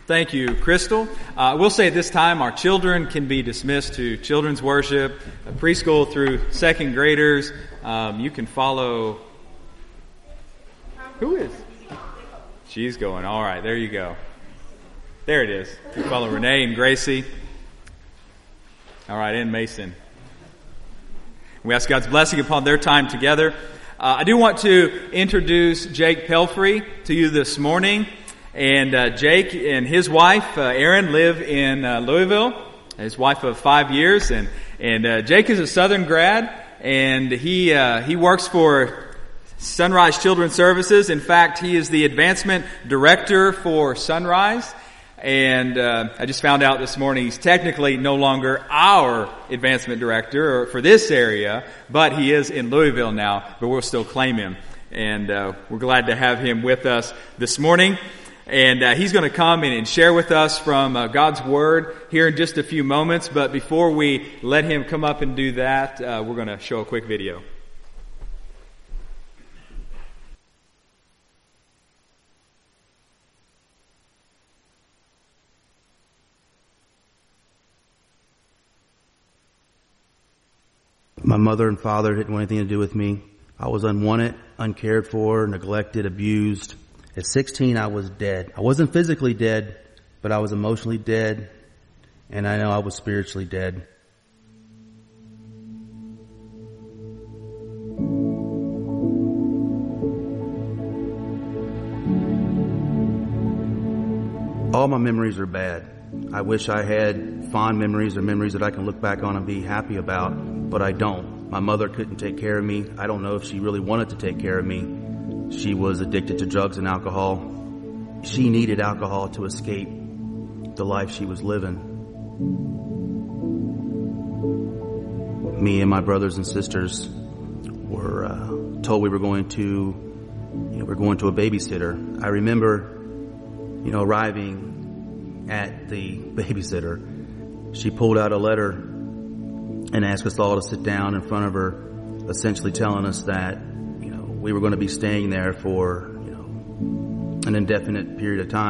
Thank you, Crystal. We'll say at this time our children can be dismissed to children's worship, preschool through second graders. You can follow... Who is? She's going. All right, there you go. There it is. You follow Renee and Gracie. All right, and Mason. We ask God's blessing upon their time together. I do want to introduce Jake Pelfrey to you this morning. And Jake and his wife, Erin, live in Louisville. His wife of 5 years. And Jake is a Southern grad, and he works for Sunrise Children's Services. In fact, he is the advancement director for Sunrise. And I just found out this morning he's technically no longer our advancement director for this area, but he is in Louisville now, but we'll still claim him. And we're glad to have him with us this morning. And he's going to come and share with us from God's Word here in just a few moments. But before we let him come up and do that, we're going to show a quick video. My mother and father didn't want anything to do with me. I was unwanted, uncared for, neglected, abused. At 16, I was dead. I wasn't physically dead, but I was emotionally dead, and I know I was spiritually dead. All my memories are bad. I wish I had fond memories or memories that I can look back on and be happy about, but I don't. My mother couldn't take care of me. I don't know if she really wanted to take care of me. She was addicted to drugs and alcohol. She needed alcohol to escape the life she was living. Me and my brothers and sisters were told we were going to a babysitter. I remember, arriving at the babysitter. She pulled out a letter and asked us all to sit down in front of her, essentially telling us that, we were going to be staying there for, an indefinite period of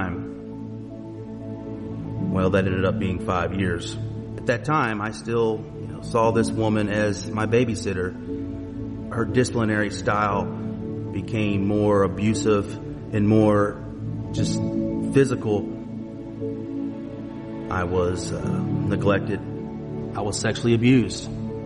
time. Well, that ended up being 5 years. At that time, I still, saw this woman as my babysitter. Her disciplinary style became more abusive and more just physical. I was neglected. I was sexually abused.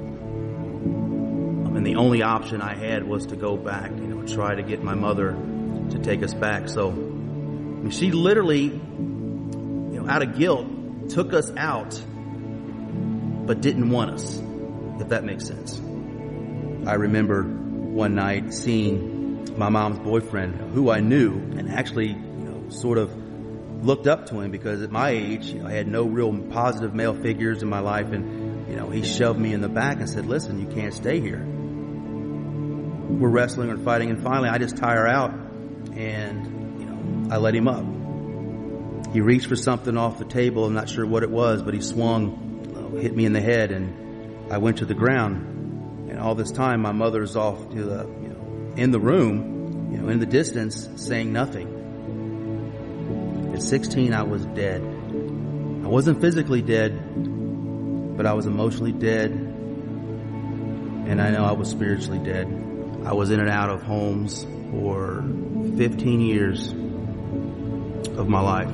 And the only option I had was to go back, try to get my mother to take us back. So she literally, out of guilt, took us out, but didn't want us, if that makes sense. I remember one night seeing my mom's boyfriend, who I knew, and actually, sort of looked up to him because at my age, I had no real positive male figures in my life, and he shoved me in the back and said, "Listen, you can't stay here." We're wrestling and fighting, and finally I just tire out, and I let him up. He reached for something off the table. I'm not sure what it was, but he swung, hit me in the head, and I went to the ground. And all this time, my mother's off to the, in the room, in the distance, saying nothing. At 16, I was dead. I wasn't physically dead, but I was emotionally dead, and I know I was spiritually dead. I was in and out of homes for 15 years of my life.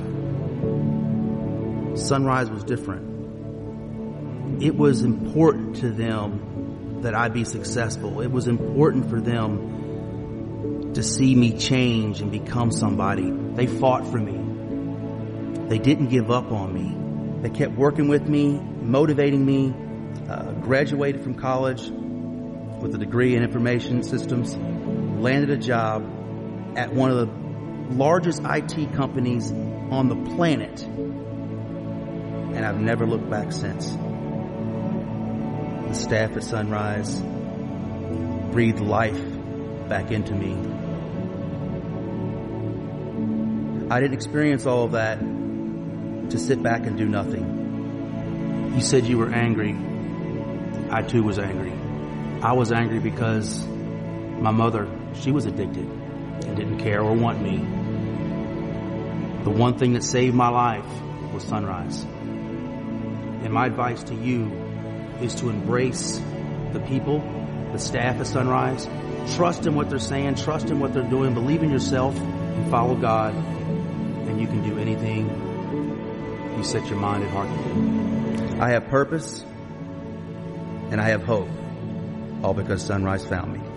Sunrise was different. It was important to them that I be successful. It was important for them to see me change and become somebody. They fought for me. They didn't give up on me. They kept working with me, motivating me. Graduated from college with a degree in information systems, landed a job at one of the largest IT companies on the planet, and I've never looked back since. The staff at Sunrise breathed life back into me. I didn't experience all of that to sit back and do nothing. You said you were angry. I too was angry. I was angry because my mother, she was addicted and didn't care or want me. The one thing that saved my life was Sunrise. And my advice to you is to embrace the people, the staff at Sunrise. Trust in what they're saying, trust in what they're doing, believe in yourself, and follow God, and you can do anything you set your mind and heart to do. I have purpose, and I have hope, all because Sunrise found me.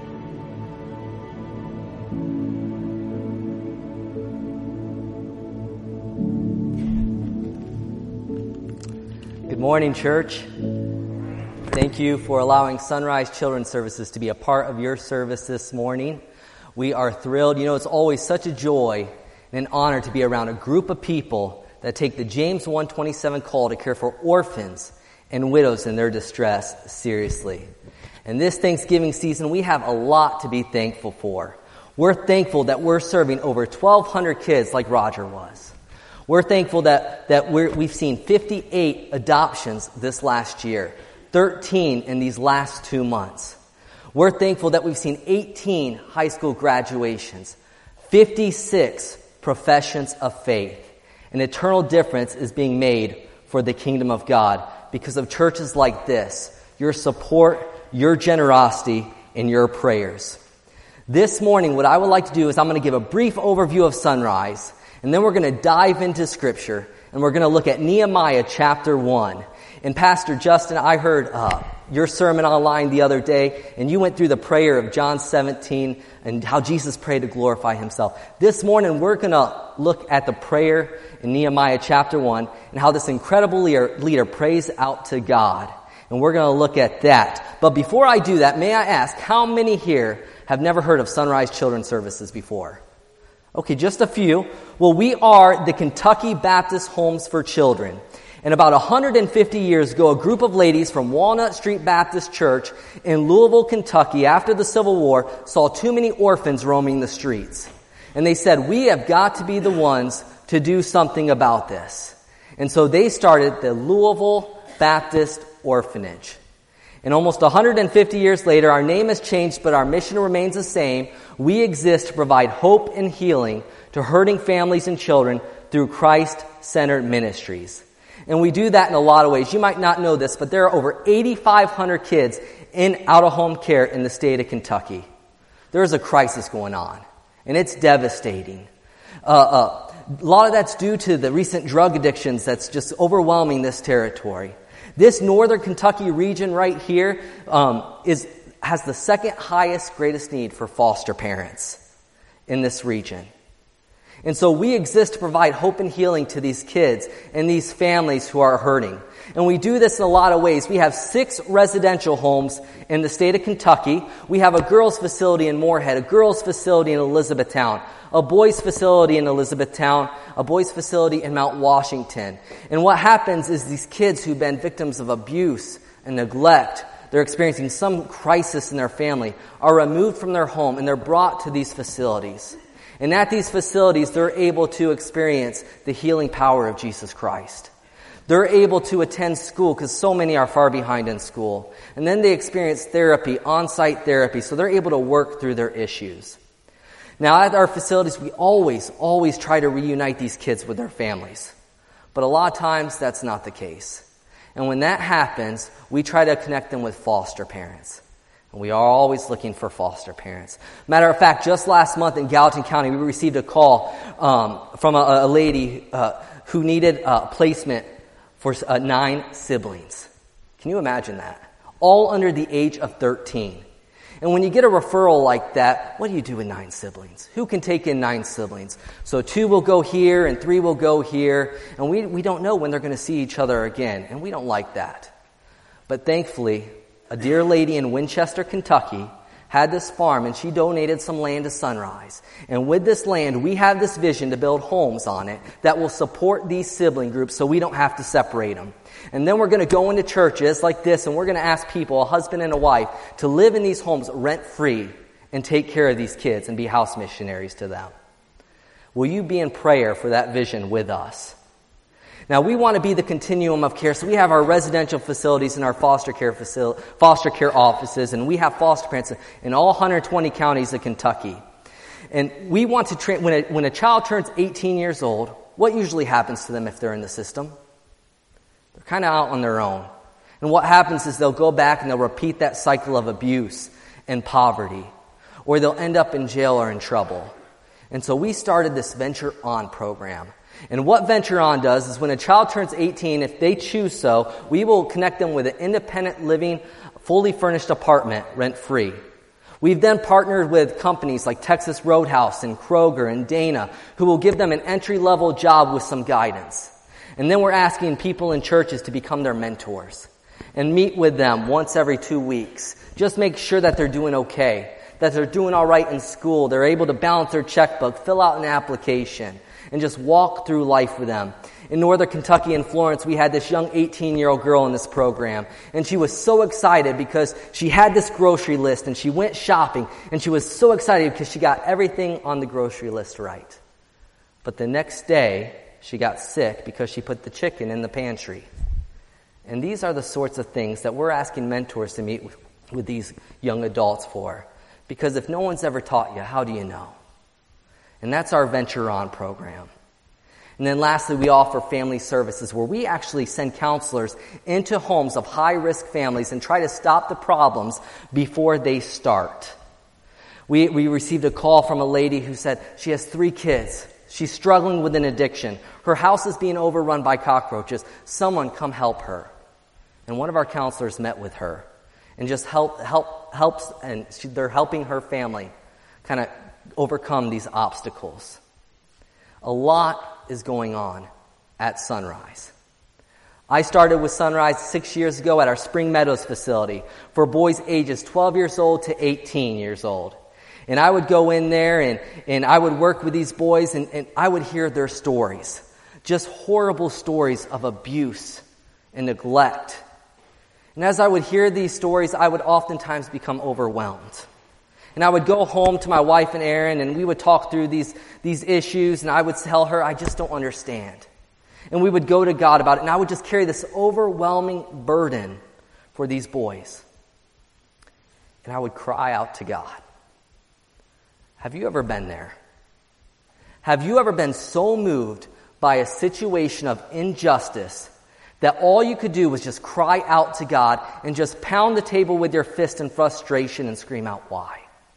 Good morning, church. Thank you for allowing Sunrise Children's Services to be a part of your service this morning. We are thrilled. You know, it's always such a joy and an honor to be around a group of people that take the James 1:27 call to care for orphans and widows in their distress seriously. And this Thanksgiving season, we have a lot to be thankful for. We're thankful that we're serving over 1,200 kids like Roger was. We're thankful that we've seen 58 adoptions this last year, 13 in these last 2 months. We're thankful that we've seen 18 high school graduations, 56 professions of faith. An eternal difference is being made for the kingdom of God because of churches like this, your support, your generosity, and your prayers. This morning, what I would like to do is I'm going to give a brief overview of Sunrise, and then we're going to dive into Scripture, and we're going to look at Nehemiah chapter 1. And Pastor Justin, I heard your sermon online the other day, and you went through the prayer of John 17 and how Jesus prayed to glorify himself. This morning, we're going to look at the prayer in Nehemiah chapter 1 and how this incredible leader prays out to God. And we're going to look at that. But before I do that, may I ask, how many here have never heard of Sunrise Children's Services before? Okay, just a few. Well, we are the Kentucky Baptist Homes for Children. And about 150 years ago, a group of ladies from Walnut Street Baptist Church in Louisville, Kentucky, after the Civil War, saw too many orphans roaming the streets. And they said, we have got to be the ones to do something about this. And so they started the Louisville Baptist Orphanage. And almost 150 years later, our name has changed, but our mission remains the same. We exist to provide hope and healing to hurting families and children through Christ-centered ministries. And we do that in a lot of ways. You might not know this, but there are over 8,500 kids in out-of-home care in the state of Kentucky. There is a crisis going on, and it's devastating. A lot of that's due to the recent drug addictions that's just overwhelming this territory. This northern Kentucky region right here has the second highest, greatest need for foster parents in this region. And so we exist to provide hope and healing to these kids and these families who are hurting. And we do this in a lot of ways. We have 6 residential homes in the state of Kentucky. We have a girls' facility in Moorhead, a girls' facility in Elizabethtown, a boys' facility in Elizabethtown, a boys' facility in Mount Washington. And what happens is these kids who've been victims of abuse and neglect, they're experiencing some crisis in their family, are removed from their home and they're brought to these facilities. And at these facilities, they're able to experience the healing power of Jesus Christ. They're able to attend school because so many are far behind in school. And then they experience therapy, on-site therapy, so they're able to work through their issues. Now, at our facilities, we always try to reunite these kids with their families. But a lot of times, that's not the case. And when that happens, we try to connect them with foster parents. And we are always looking for foster parents. Matter of fact, just last month in Gallatin County, we received a call from a lady who needed a placement for 9 siblings. Can you imagine that? All under the age of 13. And when you get a referral like that, what do you do with 9 siblings? Who can take in 9 siblings? So 2 will go here and 3 will go here. And we don't know when they're going to see each other again. And we don't like that. But thankfully, a dear lady in Winchester, Kentucky, had this farm, and she donated some land to Sunrise. And with this land, we have this vision to build homes on it that will support these sibling groups so we don't have to separate them. And then we're going to go into churches like this, and we're going to ask people, a husband and a wife, to live in these homes rent-free and take care of these kids and be house missionaries to them. Will you be in prayer for that vision with us? Now, we want to be the continuum of care, so we have our residential facilities and our foster care offices, and we have foster parents in all 120 counties of Kentucky. And we want to when a child turns 18 years old, what usually happens to them if they're in the system? They're kind of out on their own. And what happens is they'll go back and they'll repeat that cycle of abuse and poverty, or they'll end up in jail or in trouble. And so we started this Venture On program. And what Venture On does is when a child turns 18, if they choose so, we will connect them with an independent living, fully furnished apartment, rent-free. We've then partnered with companies like Texas Roadhouse and Kroger and Dana, who will give them an entry-level job with some guidance. And then we're asking people in churches to become their mentors and meet with them once every 2 weeks. Just make sure that they're doing okay, that they're doing all right in school, they're able to balance their checkbook, fill out an application, and just walk through life with them. In Northern Kentucky and Florence, we had this young 18-year-old girl in this program, and she was so excited because she had this grocery list, and she went shopping, and she was so excited because she got everything on the grocery list right. But the next day, she got sick because she put the chicken in the pantry. And these are the sorts of things that we're asking mentors to meet with these young adults for. Because if no one's ever taught you, how do you know? And that's our Venture On program. And then lastly, we offer family services where we actually send counselors into homes of high-risk families and try to stop the problems before they start. We received a call from a lady who said she has 3 kids. She's struggling with an addiction. Her house is being overrun by cockroaches. Someone come help her. And one of our counselors met with her and just helps, and they're helping her family kind of overcome these obstacles. A lot is going on at Sunrise. I started with Sunrise 6 years ago at our Spring Meadows facility for boys ages 12 years old to 18 years old. And I would go in there and I would work with these boys and I would hear their stories. Just horrible stories of abuse and neglect. And as I would hear these stories, I would oftentimes become overwhelmed. And I would go home to my wife and Erin, and we would talk through these issues, and I would tell her, I just don't understand. And we would go to God about it, and I would just carry this overwhelming burden for these boys. And I would cry out to God. Have you ever been there? Have you ever been so moved by a situation of injustice that all you could do was just cry out to God and just pound the table with your fist in frustration and scream out, why?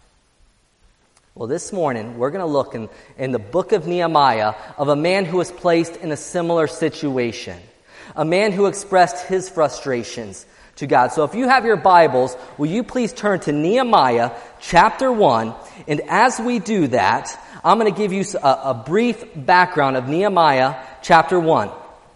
Well, this morning, we're going to look in the book of Nehemiah of a man who was placed in a similar situation. A man who expressed his frustrations to God. So if you have your Bibles, will you please turn to Nehemiah chapter 1. And as we do that, I'm going to give you a brief background of Nehemiah chapter 1.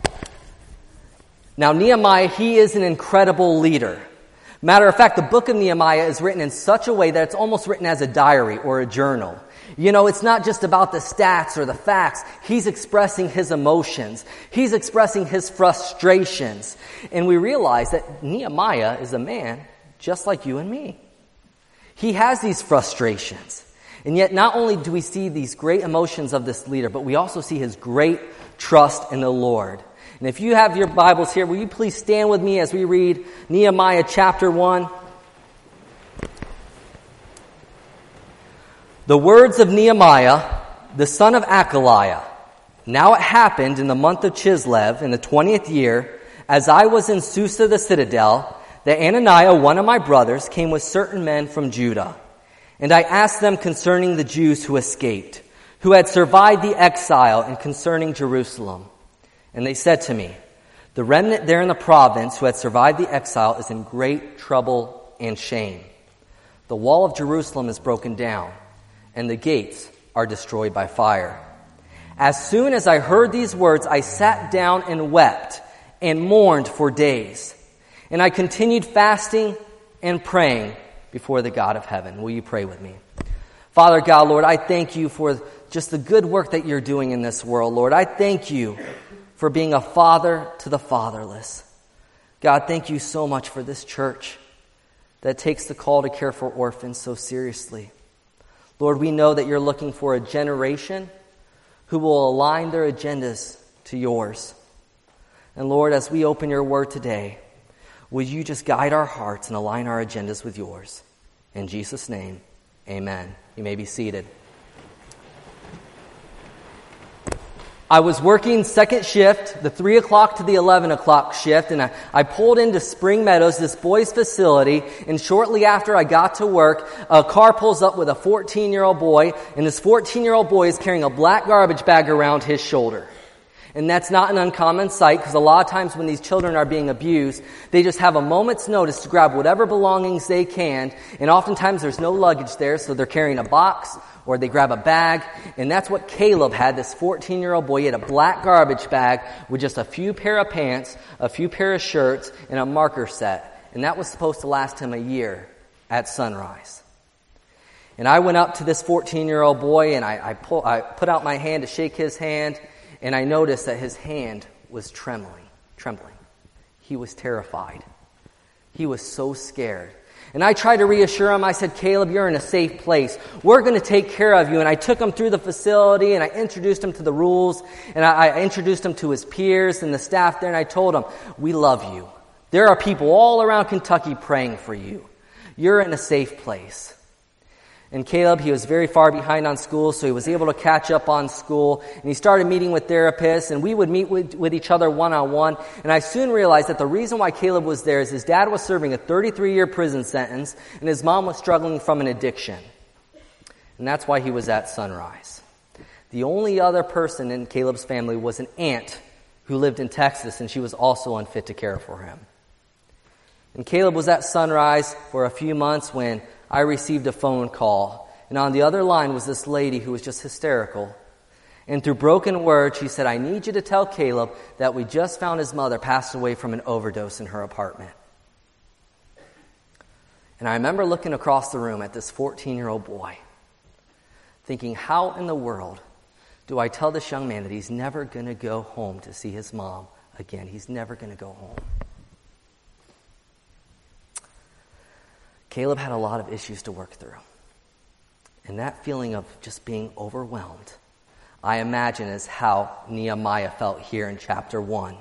Now, Nehemiah, he is an incredible leader. Matter of fact, the book of Nehemiah is written in such a way that it's almost written as a diary or a journal. You know, it's not just about the stats or the facts. He's expressing his emotions. He's expressing his frustrations. And we realize that Nehemiah is a man just like you and me. He has these frustrations. And yet not only do we see these great emotions of this leader, but we also see his great trust in the Lord. And if you have your Bibles here, will you please stand with me as we read Nehemiah chapter 1. The words of Nehemiah, the son of Akaliah. Now it happened in the month of Chislev, in the 20th year, as I was in Susa the citadel, that Ananiah, one of my brothers, came with certain men from Judah. And I asked them concerning the Jews who escaped, who had survived the exile, and concerning Jerusalem. And they said to me, the remnant there in the province who had survived the exile is in great trouble and shame. The wall of Jerusalem is broken down, and the gates are destroyed by fire. As soon as I heard these words, I sat down and wept and mourned for days. And I continued fasting and praying before the God of heaven. Will you pray with me? Father God, Lord, I thank you for just the good work that you're doing in this world, Lord. I thank you for being a father to the fatherless. God, thank you so much for this church that takes the call to care for orphans so seriously. Lord, we know that you're looking for a generation who will align their agendas to yours. And Lord, as we open your word today, will you just guide our hearts and align our agendas with yours? In Jesus' name, amen. You may be seated. I was working second shift, the 3 o'clock to the 11 o'clock shift, and I pulled into Spring Meadows, this boys' facility, and shortly after I got to work, a car pulls up with a 14-year-old boy, and this 14-year-old boy is carrying a black garbage bag around his shoulder. And that's not an uncommon sight, because a lot of times when these children are being abused, they just have a moment's notice to grab whatever belongings they can, and oftentimes there's no luggage there, so they're carrying a box, or they grab a bag, and that's what Caleb had, this 14-year-old boy. He had a black garbage bag with just a few pair of pants, a few pair of shirts, and a marker set. And that was supposed to last him a year at Sunrise. And I went up to this 14-year-old boy, and I put out my hand to shake his hand, and I noticed that his hand was trembling. He was terrified. He was so scared. And I tried to reassure him. I said, Caleb, you're in a safe place. We're going to take care of you. And I took him through the facility, and I introduced him to the rules, and I introduced him to his peers and the staff there, and I told him, we love you. There are people all around Kentucky praying for you. You're in a safe place. And Caleb, he was very far behind on school, so he was able to catch up on school. And he started meeting with therapists, and we would meet with each other one-on-one. And I soon realized that the reason why Caleb was there is his dad was serving a 33-year prison sentence, and his mom was struggling from an addiction. And that's why he was at Sunrise. The only other person in Caleb's family was an aunt who lived in Texas, and she was also unfit to care for him. And Caleb was at Sunrise for a few months when I received a phone call, and on the other line was this lady who was just hysterical. And through broken words, she said, I need you to tell Caleb that we just found his mother passed away from an overdose in her apartment. And I remember looking across the room at this 14-year-old boy, thinking, how in the world do I tell this young man that he's never going to go home to see his mom again? He's never going to go home. Caleb had a lot of issues to work through. And that feeling of just being overwhelmed, I imagine, is how Nehemiah felt here in chapter 1.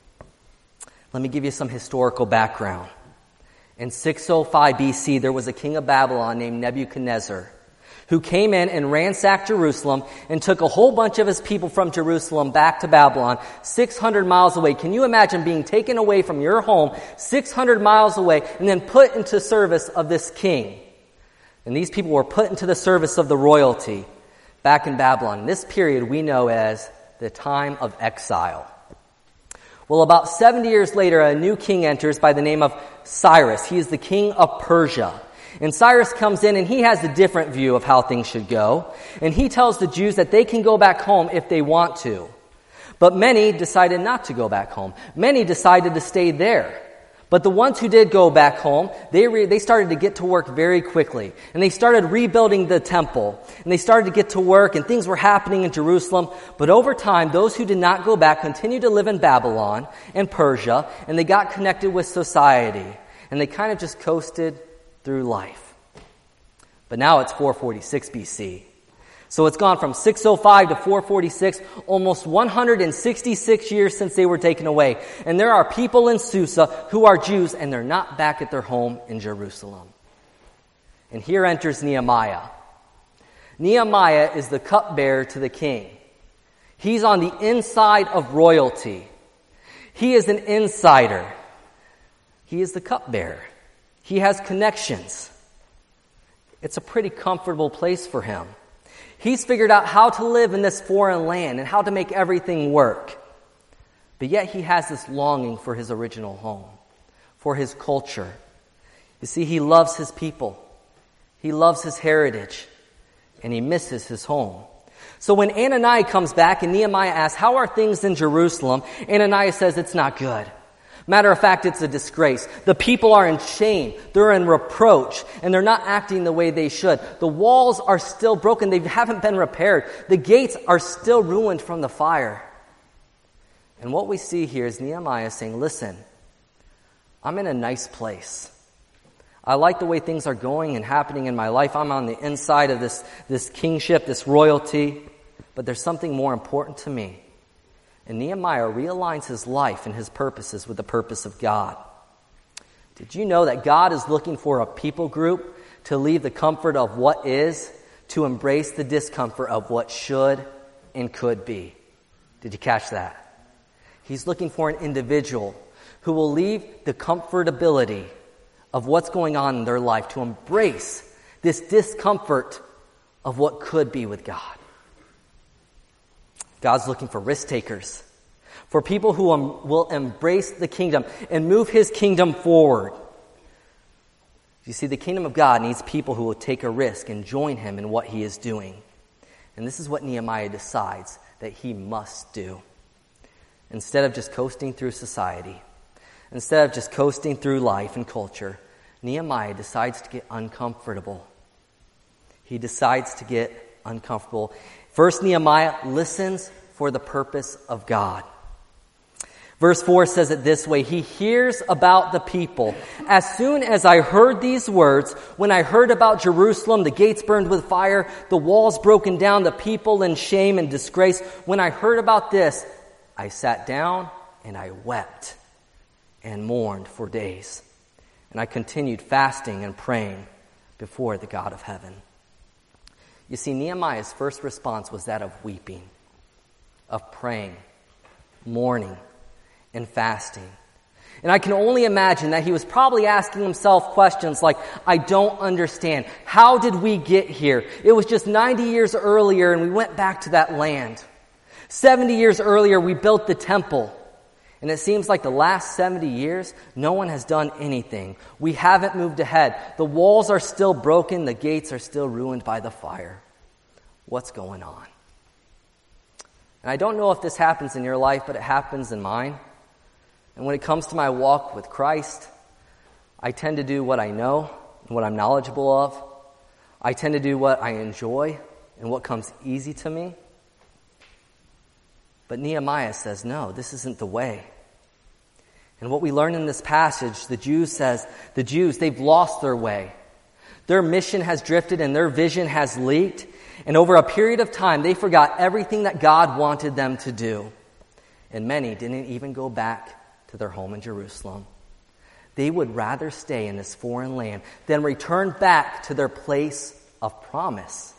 Let me give you some historical background. In 605 BC, there was a king of Babylon named Nebuchadnezzar who came in and ransacked Jerusalem and took a whole bunch of his people from Jerusalem back to Babylon, 600 miles away. Can you imagine being taken away from your home 600 miles away and then put into service of this king? And these people were put into the service of the royalty back in Babylon. This period we know as the time of exile. Well, about 70 years later, a new king enters by the name of Cyrus. He is the king of Persia. And Cyrus comes in and he has a different view of how things should go. And he tells the Jews that they can go back home if they want to. But many decided not to go back home. Many decided to stay there. But the ones who did go back home, they started to get to work very quickly. And they started rebuilding the temple. And they started to get to work, and things were happening in Jerusalem. But over time, those who did not go back continued to live in Babylon and Persia, and they got connected with society. And they kind of just coasted through life. But now it's 446 BC. So it's gone from 605 to 446, almost 166 years since they were taken away. And there are people in Susa who are Jews, and they're not back at their home in Jerusalem. And here enters Nehemiah. Nehemiah is the cupbearer to the king. He's on the inside of royalty. He is an insider. He is the cupbearer. He has connections. It's a pretty comfortable place for him. He's figured out how to live in this foreign land and how to make everything work. But yet he has this longing for his original home, for his culture. You see, he loves his people. He loves his heritage. And he misses his home. So when Ananias comes back and Nehemiah asks, how are things in Jerusalem? Ananias says, it's not good. Matter of fact, it's a disgrace. The people are in shame. They're in reproach. And they're not acting the way they should. The walls are still broken. They haven't been repaired. The gates are still ruined from the fire. And what we see here is Nehemiah saying, listen, I'm in a nice place. I like the way things are going and happening in my life. I'm on the inside of this kingship, this royalty. But there's something more important to me. And Nehemiah realigns his life and his purposes with the purpose of God. Did you know that God is looking for a people group to leave the comfort of what is, to embrace the discomfort of what should and could be? Did you catch that? He's looking for an individual who will leave the comfortability of what's going on in their life to embrace this discomfort of what could be with God. God's looking for risk takers, for people who will embrace the kingdom and move his kingdom forward. You see, the kingdom of God needs people who will take a risk and join him in what he is doing. And this is what Nehemiah decides that he must do. Instead of just coasting through society, instead of just coasting through life and culture, Nehemiah decides to get uncomfortable. He decides to get uncomfortable. First, Nehemiah listens for the purpose of God. Verse 4 says it this way, he hears about the people. As soon as I heard these words, when I heard about Jerusalem, the gates burned with fire, the walls broken down, the people in shame and disgrace, when I heard about this, I sat down and I wept and mourned for days. And I continued fasting and praying before the God of heaven. You see, Nehemiah's first response was that of weeping, of praying, mourning, and fasting. And I can only imagine that he was probably asking himself questions like, I don't understand. How did we get here? It was just 90 years earlier and we went back to that land. 70 years earlier we built the temple. And it seems like the last 70 years, no one has done anything. We haven't moved ahead. The walls are still broken. The gates are still ruined by the fire. What's going on? And I don't know if this happens in your life, but it happens in mine. And when it comes to my walk with Christ, I tend to do what I know and what I'm knowledgeable of. I tend to do what I enjoy and what comes easy to me. But Nehemiah says, no, this isn't the way. And what we learn in this passage, the Jews, they've lost their way. Their mission has drifted and their vision has leaked. And over a period of time, they forgot everything that God wanted them to do. And many didn't even go back to their home in Jerusalem. They would rather stay in this foreign land than return back to their place of promise.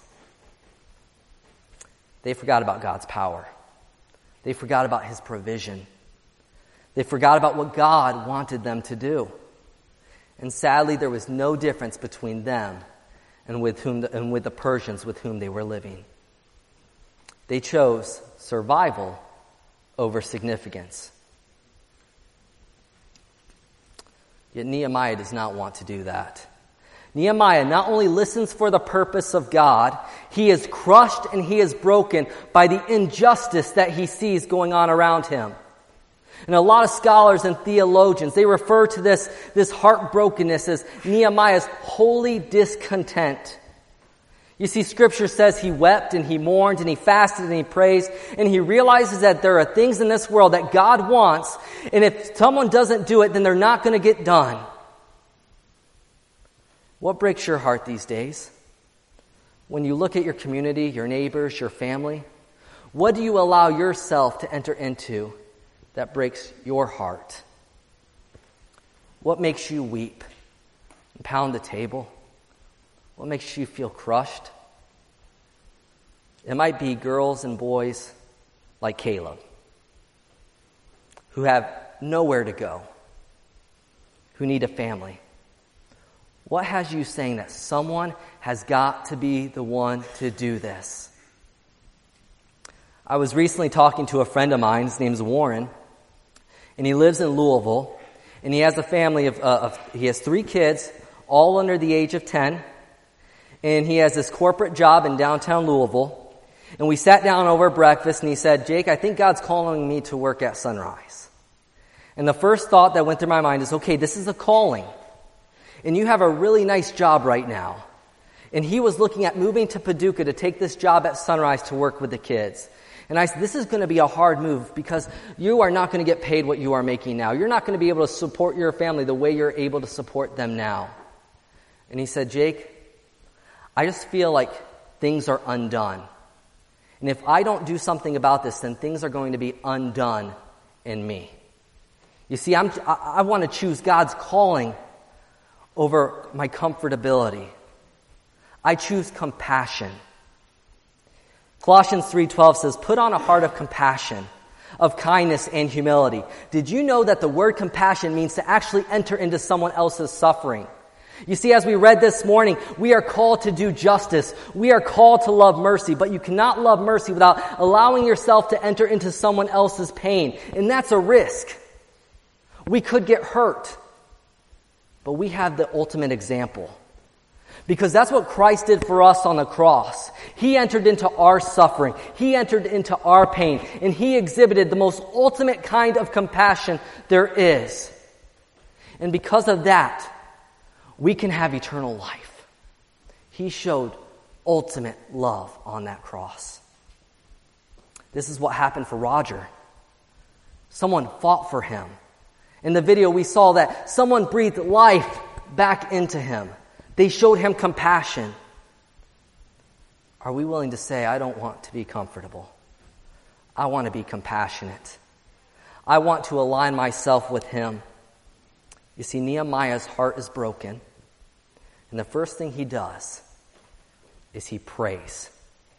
They forgot about God's power. They forgot about his provision. They forgot about what God wanted them to do. And sadly, there was no difference between them and with the Persians with whom they were living. They chose survival over significance. Yet Nehemiah does not want to do that. Nehemiah not only listens for the purpose of God, he is crushed and he is broken by the injustice that he sees going on around him. And a lot of scholars and theologians, they refer to this heartbrokenness as Nehemiah's holy discontent. You see, Scripture says he wept and he mourned and he fasted and he praised, and he realizes that there are things in this world that God wants, and if someone doesn't do it, then they're not going to get done. What breaks your heart these days? When you look at your community, your neighbors, your family, what do you allow yourself to enter into that breaks your heart? What makes you weep and pound the table? What makes you feel crushed? It might be girls and boys like Caleb, who have nowhere to go, who need a family. What has you saying that someone has got to be the one to do this? I was recently talking to a friend of mine. His name's Warren, and he lives in Louisville, and he has a family he has 3 kids, all under the age of 10, and he has this corporate job in downtown Louisville. And we sat down over breakfast, and he said, Jake, I think God's calling me to work at Sunrise. And the first thought that went through my mind is, okay, this is a calling. And you have a really nice job right now. And he was looking at moving to Paducah to take this job at Sunrise to work with the kids. And I said, this is going to be a hard move because you are not going to get paid what you are making now. You're not going to be able to support your family the way you're able to support them now. And he said, Jake, I just feel like things are undone. And if I don't do something about this, then things are going to be undone in me. You see, I want to choose God's calling over my comfortability. I choose compassion. Colossians 3:12 says, put on a heart of compassion of kindness and humility. Did you know that the word compassion means to actually enter into someone else's suffering? You see, as we read this morning, we are called to do justice. We are called to love mercy, but you cannot love mercy without allowing yourself to enter into someone else's pain. And that's a risk. We could get hurt, but we have the ultimate example. Because that's what Christ did for us on the cross. He entered into our suffering. He entered into our pain. And He exhibited the most ultimate kind of compassion there is. And because of that, we can have eternal life. He showed ultimate love on that cross. This is what happened for Roger. Someone fought for him. In the video, we saw that someone breathed life back into him. They showed him compassion. Are we willing to say, I don't want to be comfortable. I want to be compassionate. I want to align myself with him. You see, Nehemiah's heart is broken. And the first thing he does is he prays.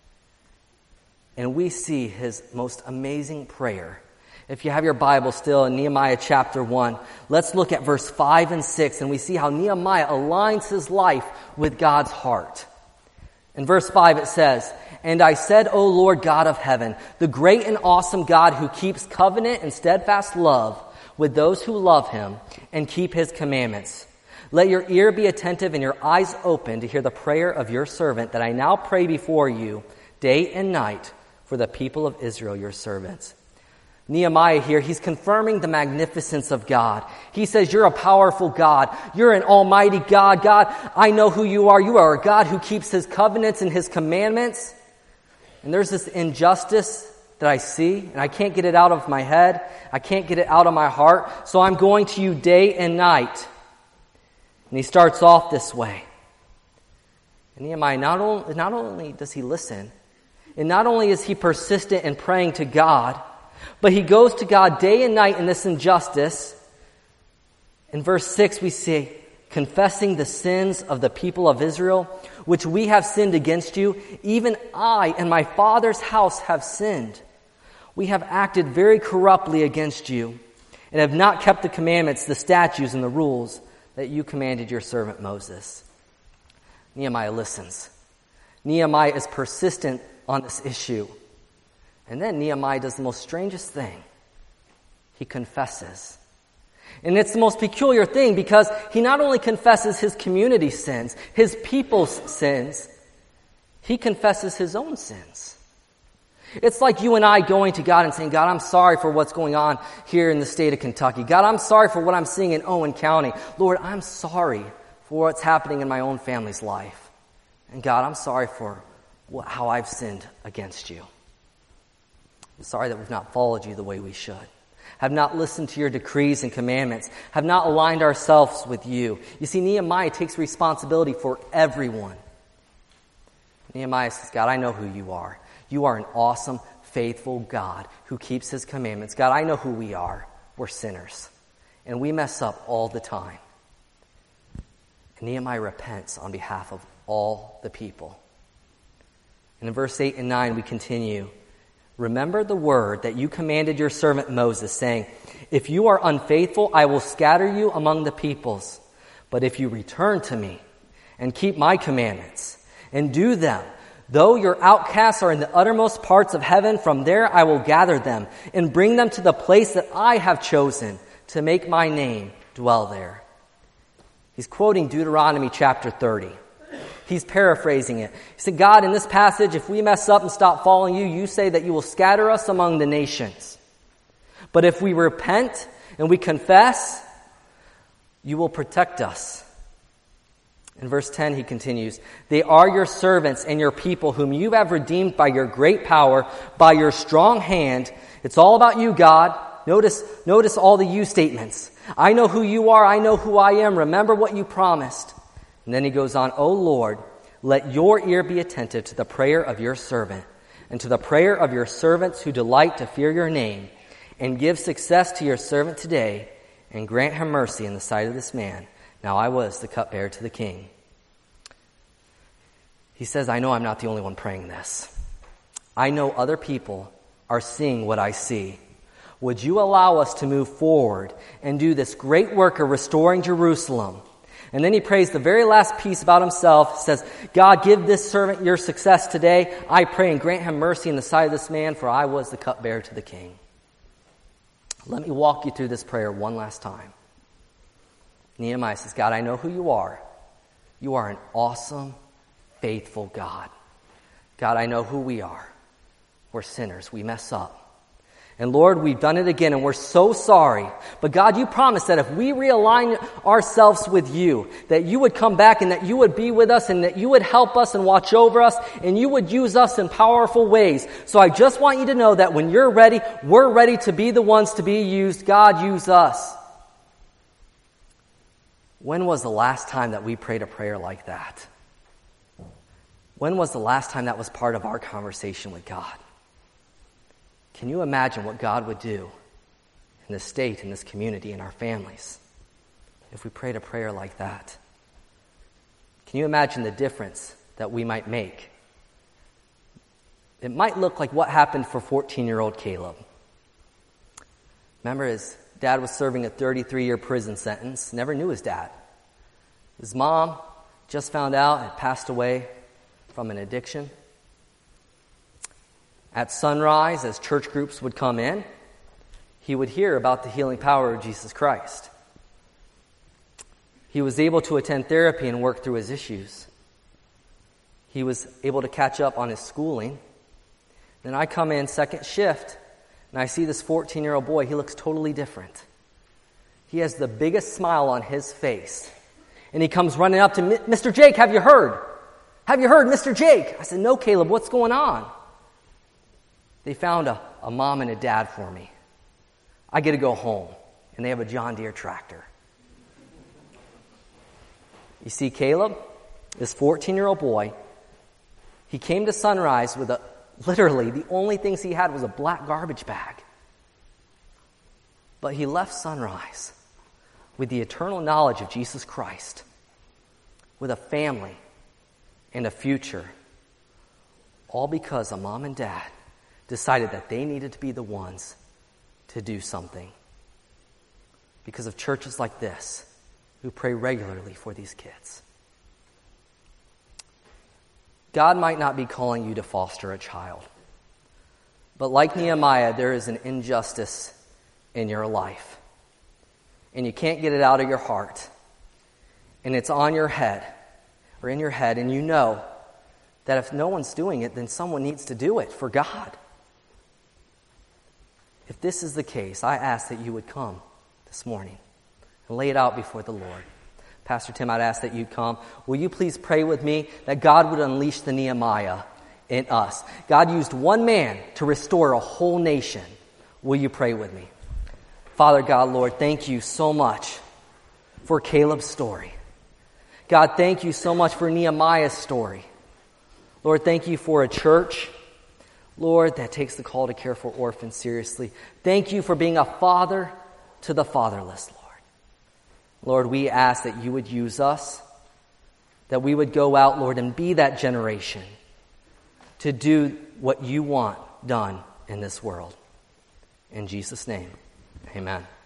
And we see his most amazing prayer. If you have your Bible still in Nehemiah chapter 1, let's look at verse 5 and 6, and we see how Nehemiah aligns his life with God's heart. In verse 5 it says, "And I said, O Lord God of heaven, the great and awesome God who keeps covenant and steadfast love with those who love Him and keep His commandments. Let your ear be attentive and your eyes open to hear the prayer of your servant that I now pray before you day and night for the people of Israel, your servants." Nehemiah here, he's confirming the magnificence of God. He says, you're a powerful God. You're an almighty God. God, I know who you are. You are a God who keeps His covenants and His commandments. And there's this injustice that I see, and I can't get it out of my head. I can't get it out of my heart. So I'm going to you day and night. And he starts off this way. And Nehemiah, not only does he listen, and not only is he persistent in praying to God, but he goes to God day and night in this injustice. In verse 6 we see, confessing the sins of the people of Israel, which we have sinned against you. Even I and my father's house have sinned. We have acted very corruptly against you and have not kept the commandments, the statutes, and the rules that you commanded your servant Moses. Nehemiah listens. Nehemiah is persistent on this issue. And then Nehemiah does the most strangest thing. He confesses. And it's the most peculiar thing because he not only confesses his community's sins, his people's sins, he confesses his own sins. It's like you and I going to God and saying, God, I'm sorry for what's going on here in the state of Kentucky. God, I'm sorry for what I'm seeing in Owen County. Lord, I'm sorry for what's happening in my own family's life. And God, I'm sorry for how I've sinned against you. I'm sorry that we've not followed you the way we should. Have not listened to your decrees and commandments. Have not aligned ourselves with you. You see, Nehemiah takes responsibility for everyone. Nehemiah says, God, I know who you are. You are an awesome, faithful God who keeps His commandments. God, I know who we are. We're sinners. And we mess up all the time. And Nehemiah repents on behalf of all the people. And in verse 8 and 9 we continue. Remember the word that you commanded your servant Moses, saying, if you are unfaithful, I will scatter you among the peoples. But if you return to me and keep my commandments and do them, though your outcasts are in the uttermost parts of heaven, from there I will gather them and bring them to the place that I have chosen to make my name dwell there. He's quoting Deuteronomy chapter 30. He's paraphrasing it. He said, God, in this passage, if we mess up and stop following you, you say that you will scatter us among the nations. But if we repent and we confess, you will protect us. In verse 10, he continues, they are your servants and your people whom you have redeemed by your great power, by your strong hand. It's all about you, God. Notice all the you statements. I know who you are. I know who I am. Remember what you promised. And then he goes on, O Lord, let your ear be attentive to the prayer of your servant and to the prayer of your servants who delight to fear your name, and give success to your servant today, and grant him mercy in the sight of this man. Now I was the cupbearer to the king. He says, I know I'm not the only one praying this. I know other people are seeing what I see. would you allow us to move forward and do this great work of restoring Jerusalem? And then he prays the very last piece about himself, says, God, give this servant your success today. I pray and grant him mercy in the sight of this man, for I was the cupbearer to the king. Let me walk you through this prayer one last time. Nehemiah says, God, I know who you are. You are an awesome, faithful God. God, I know who we are. We're sinners. We mess up. And Lord, we've done it again, and we're so sorry. But God, you promised that if we realign ourselves with you, that you would come back and that you would be with us and that you would help us and watch over us and you would use us in powerful ways. So I just want you to know that when you're ready, we're ready to be the ones to be used. God, use us. When was the last time that we prayed a prayer like that? When was the last time that was part of our conversation with God? Can you imagine what God would do in this state, in this community, in our families, if we prayed a prayer like that? Can you imagine the difference that we might make? It might look like what happened for 14-year-old Caleb. Remember, his dad was serving a 33-year prison sentence, never knew his dad. His mom just found out had passed away from an addiction. At sunrise, as church groups would come in, he would hear about the healing power of Jesus Christ. He was able to attend therapy and work through his issues. He was able to catch up on his schooling. Then I come in second shift, and I see this 14-year-old boy. He looks totally different. He has the biggest smile on his face. And he comes running up to me, Mr. Jake, have you heard? Have you heard, Mr. Jake? I said, no, Caleb, what's going on? They found a mom and a dad for me. I get to go home, and they have a John Deere tractor. You see, Caleb, this 14-year-old boy, he came to Sunrise with literally the only things he had was a black garbage bag. But he left Sunrise with the eternal knowledge of Jesus Christ, with a family and a future, all because a mom and dad decided that they needed to be the ones to do something. Because of churches like this who pray regularly for these kids. God might not be calling you to foster a child, but like Nehemiah, there is an injustice in your life. And you can't get it out of your heart. And it's on your head, or in your head, and you know that if no one's doing it, then someone needs to do it for God. If this is the case, I ask that you would come this morning and lay it out before the Lord. Pastor Tim, I'd ask that you'd come. Will you please pray with me that God would unleash the Nehemiah in us? God used one man to restore a whole nation. Will you pray with me? Father God, Lord, thank you so much for Caleb's story. God, thank you so much for Nehemiah's story. Lord, thank you for a church, Lord, that takes the call to care for orphans seriously. Thank you for being a father to the fatherless, Lord. Lord, we ask that you would use us, that we would go out, Lord, and be that generation to do what you want done in this world. In Jesus' name, amen.